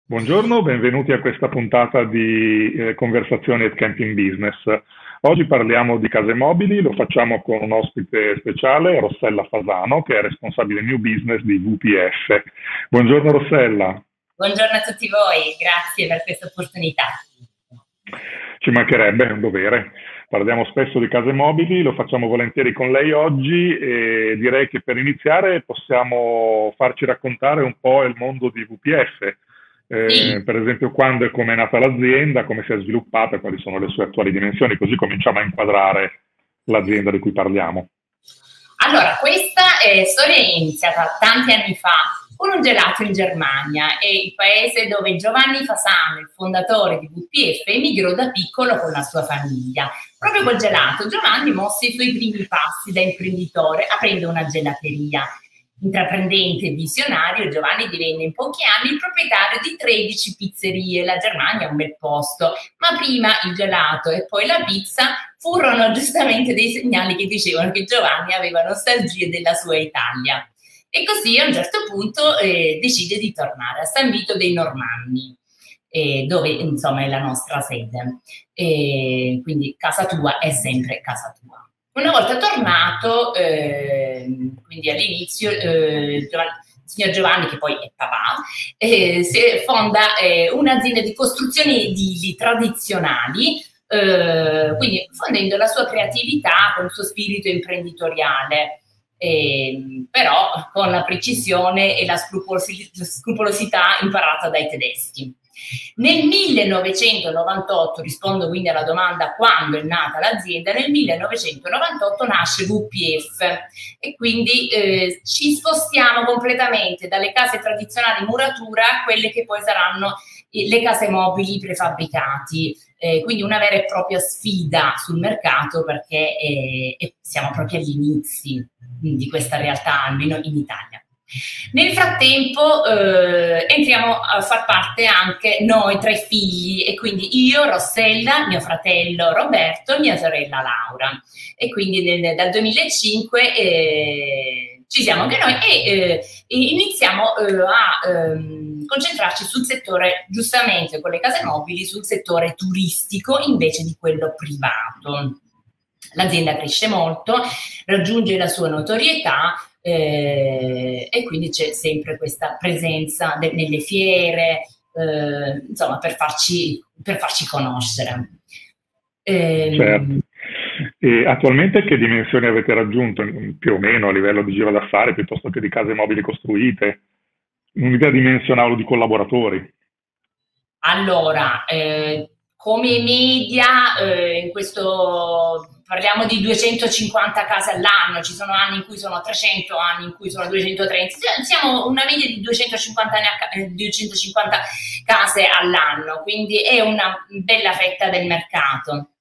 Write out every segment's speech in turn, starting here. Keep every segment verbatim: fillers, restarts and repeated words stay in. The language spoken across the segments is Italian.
Buongiorno, benvenuti a questa puntata di eh, Conversazioni at Camping Business. Oggi parliamo di case mobili, lo facciamo con un ospite speciale, Rossella Fasano, che è responsabile New Business di V P F. Buongiorno Rossella. Buongiorno a tutti voi, grazie per questa opportunità. Ci mancherebbe, è un dovere. Parliamo spesso di case mobili, lo facciamo volentieri con lei oggi e direi che per iniziare possiamo farci raccontare un po' il mondo di V P F. Eh, Sì, per esempio, quando e come è nata l'azienda, come si è sviluppata e quali sono le sue attuali dimensioni, così cominciamo a inquadrare l'azienda di cui parliamo. allora questa eh, storia è iniziata tanti anni fa con un gelato in Germania, è il paese dove Giovanni Fasano, il fondatore di V P F, emigrò da piccolo con la sua famiglia. Proprio col gelato Giovanni mosse i suoi primi passi da imprenditore aprendo una gelateria. Intraprendente e visionario, Giovanni divenne in pochi anni il proprietario di tredici pizzerie. La Germania è un bel posto, ma prima il gelato e poi la pizza furono giustamente dei segnali che dicevano che Giovanni aveva nostalgie della sua Italia. E così a un certo punto eh, decide di tornare a San Vito dei Normanni, eh, dove insomma è la nostra sede. E quindi casa tua è sempre casa tua. Una volta tornato, eh, quindi all'inizio, eh, Giovanni, il signor Giovanni, che poi è papà, eh, si fonda eh, un'azienda di costruzioni edili tradizionali, eh, quindi fondendo la sua creatività con il suo spirito imprenditoriale, eh, però con la precisione e la scrupolos- scrupolosità imparata dai tedeschi. Nel millenovecentonovantotto, rispondo quindi alla domanda quando è nata l'azienda, nel millenovecentonovantotto nasce V P F e quindi eh, ci spostiamo completamente dalle case tradizionali in muratura a quelle che poi saranno le case mobili prefabbricati, eh, quindi una vera e propria sfida sul mercato perché eh, siamo proprio agli inizi di questa realtà, almeno in Italia. Nel frattempo eh, entriamo a far parte anche noi tre figli e quindi io, Rossella, mio fratello Roberto, mia sorella Laura e quindi nel, dal duemilacinque eh, ci siamo anche noi e eh, iniziamo eh, a ehm, concentrarci sul settore, giustamente con le case mobili, sul settore turistico invece di quello privato. L'azienda cresce molto, raggiunge la sua notorietà eh, e quindi c'è sempre questa presenza de- nelle fiere, eh, insomma, per farci, per farci conoscere. Certo. Ehm, E attualmente che dimensioni avete raggiunto, più o meno a livello di giro d'affari, piuttosto che di case mobili costruite? Un'idea dimensionale di collaboratori. Allora, eh, come media, eh, in questo parliamo di duecentocinquanta case all'anno, ci sono anni in cui sono trecento, anni in cui sono duecentotrenta, siamo una media di duecentocinquanta, anni a ca- eh, duecentocinquanta case all'anno, quindi è una bella fetta del mercato.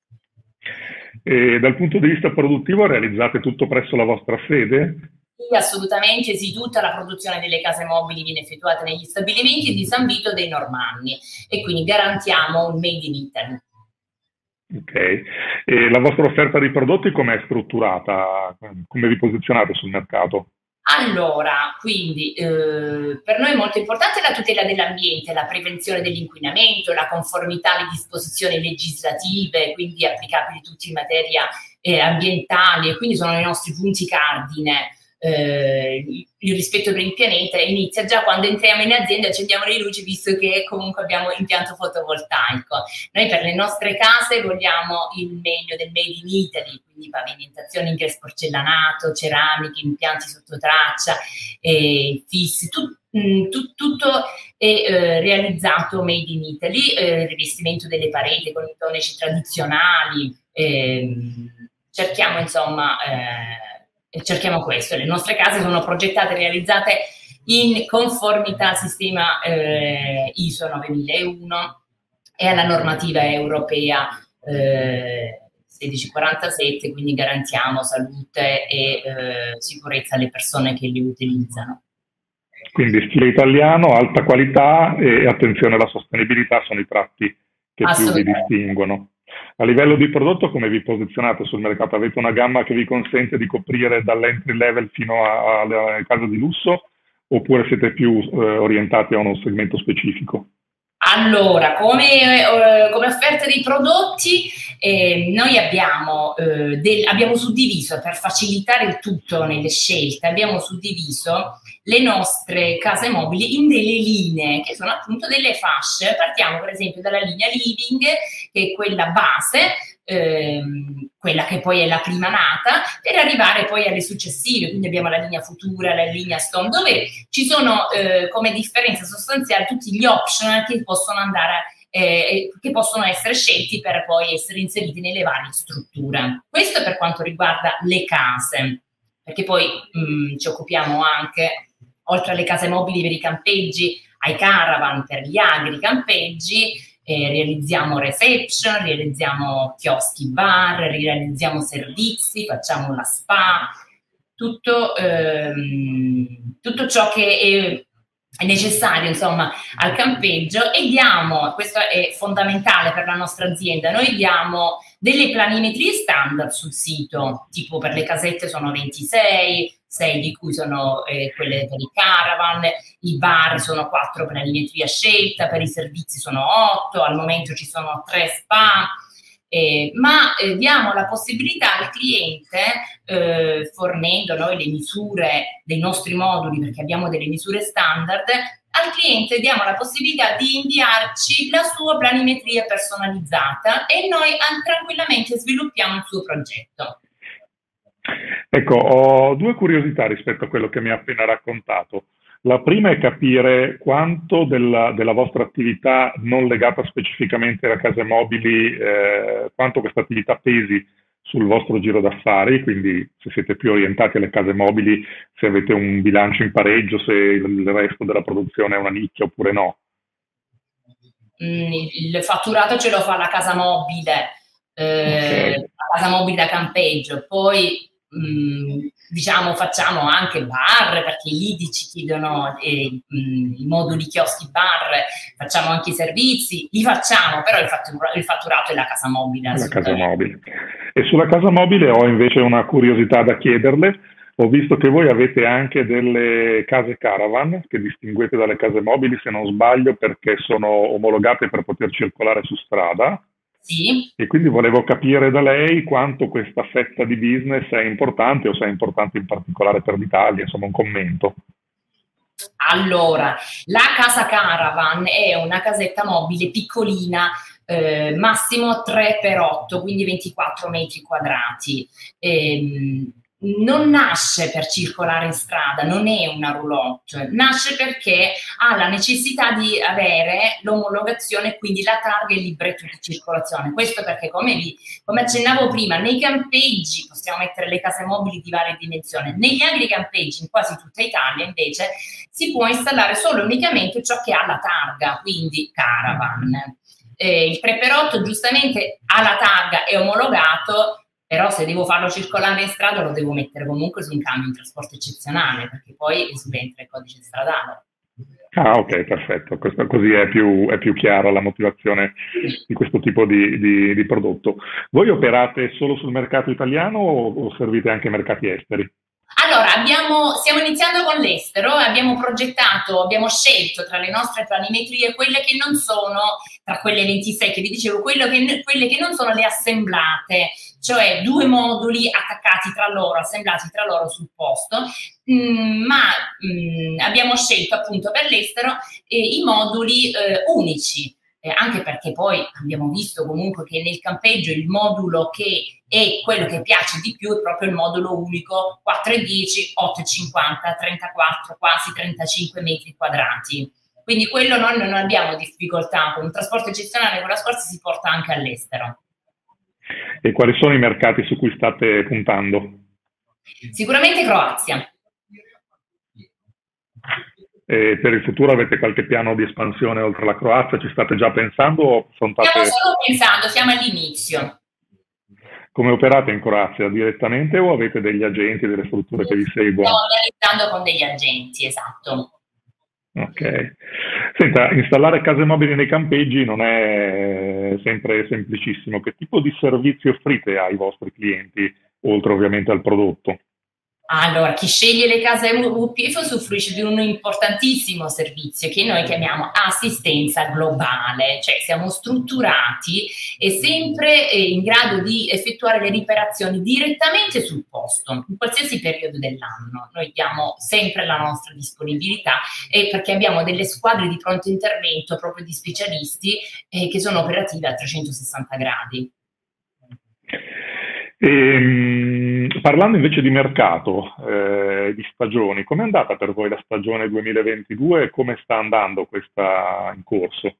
E dal punto di vista produttivo realizzate tutto presso la vostra sede? Sì, assolutamente, sì, tutta la produzione delle case mobili viene effettuata negli stabilimenti di San Vito dei Normanni e quindi garantiamo un made in Italy. Ok. E la vostra offerta di prodotti com'è strutturata? Come vi posizionate sul mercato? Allora, quindi eh, per noi è molto importante la tutela dell'ambiente, la prevenzione dell'inquinamento, la conformità alle disposizioni legislative, quindi applicabili tutti in materia eh, ambientale, quindi sono i nostri punti cardine. Eh, il rispetto per il pianeta inizia già quando entriamo in azienda e accendiamo le luci, visto che comunque abbiamo impianto fotovoltaico. Noi per le nostre case vogliamo il meglio del made in Italy, quindi pavimentazione in porcellanato, ceramiche, impianti sotto traccia, eh, fissi, tu, mh, tu, tutto è eh, realizzato made in Italy, eh, rivestimento delle pareti con i tonici tradizionali, eh, cerchiamo insomma eh, cerchiamo questo. Le nostre case sono progettate e realizzate in conformità al sistema eh, I S O novemilauno e alla normativa europea eh, sedici quarantasette, quindi garantiamo salute e eh, sicurezza alle persone che li utilizzano. Quindi stile italiano, alta qualità e attenzione alla sostenibilità sono i tratti che più vi Assolutamente. distinguono. A livello di prodotto, come vi posizionate sul mercato? Avete una gamma che vi consente di coprire dall'entry level fino a- alle case di lusso oppure siete più eh, orientati a uno segmento specifico? Allora, come, eh, come offerta di prodotti, eh, noi abbiamo, eh, del, abbiamo suddiviso, per facilitare il tutto nelle scelte, abbiamo suddiviso le nostre case mobili in delle linee, che sono appunto delle fasce. Partiamo per esempio dalla linea Living, che è quella base, ehm, quella che poi è la prima nata, per arrivare poi alle successive. Quindi abbiamo la linea Futura, la linea Stone, dove ci sono eh, come differenza sostanziale tutti gli optional che possono andare eh, che possono essere scelti per poi essere inseriti nelle varie strutture. Questo per quanto riguarda le case, perché poi mh, ci occupiamo anche, oltre alle case mobili per i campeggi, ai caravan per gli agri campeggi. Eh, realizziamo reception, realizziamo chioschi bar, realizziamo servizi, facciamo la spa, tutto, ehm, tutto ciò che è, è necessario insomma al campeggio, e diamo, questo è fondamentale per la nostra azienda, noi diamo delle planimetrie standard sul sito, tipo per le casette sono ventisei, sei di cui sono eh, quelle per i caravan, i bar sono quattro planimetrie a scelta, per i servizi sono otto, al momento ci sono tre spa, eh, ma eh, diamo la possibilità al cliente, eh, fornendo noi le misure dei nostri moduli, perché abbiamo delle misure standard, al cliente diamo la possibilità di inviarci la sua planimetria personalizzata e noi tranquillamente sviluppiamo il suo progetto. Ecco, ho due curiosità rispetto a quello che mi ha appena raccontato. La prima è capire quanto della, della vostra attività non legata specificamente alle case mobili, eh, quanto questa attività pesi sul vostro giro d'affari, quindi se siete più orientati alle case mobili, se avete un bilancio in pareggio, se il resto della produzione è una nicchia oppure no. Mm, il fatturato ce lo fa la casa mobile, eh, Ok. la casa mobile da campeggio, poi mh, diciamo facciamo anche bar, perché lì ci chiedono eh, mh, i moduli chioschi bar, facciamo anche i servizi, li facciamo, però il fattura- il fatturato è la casa mobile, La casa assolutamente. mobile. E sulla casa mobile ho invece una curiosità da chiederle. Ho visto che voi avete anche delle case caravan che distinguete dalle case mobili, se non sbaglio, perché sono omologate per poter circolare su strada. Sì. E quindi volevo capire da lei quanto questa fetta di business è importante o se è importante in particolare per l'Italia, insomma un commento. Allora, la casa caravan è una casetta mobile piccolina, eh, massimo tre per otto, quindi ventiquattro metri quadrati. Ehm, non nasce per circolare in strada, non è una roulotte, nasce perché ha la necessità di avere l'omologazione, quindi la targa e il libretto di circolazione. Questo perché, come, vi, come accennavo prima, nei campeggi possiamo mettere le case mobili di varie dimensioni, negli agricampeggi in quasi tutta Italia invece si può installare solo e unicamente ciò che ha la targa, quindi caravan. Eh, il tre per otto giustamente ha la targa, è omologato, però se devo farlo circolare in strada lo devo mettere comunque su un camion in trasporto eccezionale, perché poi subentra il codice stradale. Ah, ok, perfetto. Questo, così è più, è più chiara la motivazione di questo tipo di, di- di prodotto. Voi operate solo sul mercato italiano o, o servite anche mercati esteri? Allora, abbiamo, stiamo iniziando con l'estero, abbiamo progettato, abbiamo scelto tra le nostre planimetrie quelle che non sono, tra quelle ventisei che vi dicevo, quello che- quelle che non sono le assemblate, cioè due moduli attaccati tra loro, assemblati tra loro sul posto, mm, ma mm, abbiamo scelto appunto per l'estero eh, i moduli eh, unici. Eh, anche perché poi abbiamo visto comunque che nel campeggio il modulo che è quello che piace di più è proprio il modulo unico quattro e dieci, otto e cinquanta, trentaquattro, quasi trentacinque metri quadrati. Quindi quello noi non abbiamo difficoltà, con un trasporto eccezionale con la scorsa si porta anche all'estero. E quali sono i mercati su cui state puntando? Sicuramente Croazia. E per il futuro avete qualche piano di espansione oltre la Croazia? Ci state già pensando o Stiamo affrontate solo pensando, siamo all'inizio. come operate in Croazia direttamente o avete degli agenti, delle strutture che vi Stiamo seguono? organizzando con degli agenti, esatto. Ok. Senta, installare case mobili nei campeggi non è sempre semplicissimo. Che tipo di servizi offrite ai vostri clienti, oltre ovviamente al prodotto? Allora, chi sceglie le case W P F usufruisce di un importantissimo servizio che noi chiamiamo assistenza globale, cioè siamo strutturati e sempre eh, in grado di effettuare le riparazioni direttamente sul posto, in qualsiasi periodo dell'anno. Noi diamo sempre la nostra disponibilità e perché abbiamo delle squadre di pronto intervento proprio di specialisti eh, che sono operative a trecentosessanta gradi. E, parlando invece di mercato, eh, di stagioni, com'è andata per voi la stagione duemilaventidue e come sta andando questa in corso?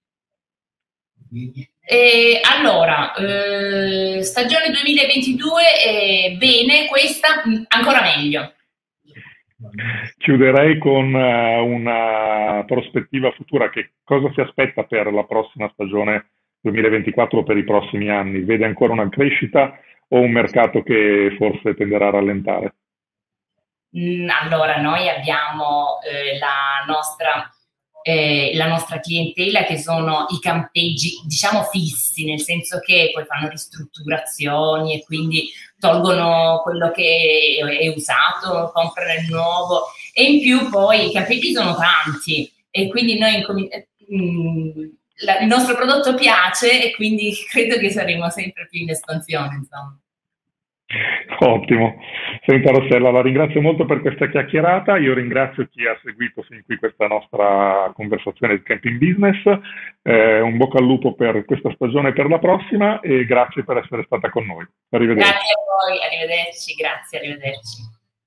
E allora, eh, stagione duemilaventidue, eh, bene, questa mh, ancora meglio. Chiuderei con eh, una prospettiva futura. Che cosa si aspetta per la prossima stagione duemilaventiquattro o per i prossimi anni? Vede ancora una crescita o un mercato che forse tenderà a rallentare? Mm, Allora, noi abbiamo eh, la nostra, eh, la nostra clientela che sono i campeggi, diciamo fissi, nel senso che poi fanno ristrutturazioni e quindi tolgono quello che è usato, comprano il nuovo e in più poi i campeggi sono tanti e quindi noi incomi- eh, mm, la- il nostro prodotto piace e quindi credo che saremo sempre più in espansione, insomma. Ottimo. Senta Rossella, la ringrazio molto per questa chiacchierata. Io ringrazio chi ha seguito fin qui questa nostra conversazione di Camping Business. Eh, un bocca al lupo per questa stagione e per la prossima e grazie per essere stata con noi. Arrivederci. Grazie a voi, arrivederci, grazie, arrivederci.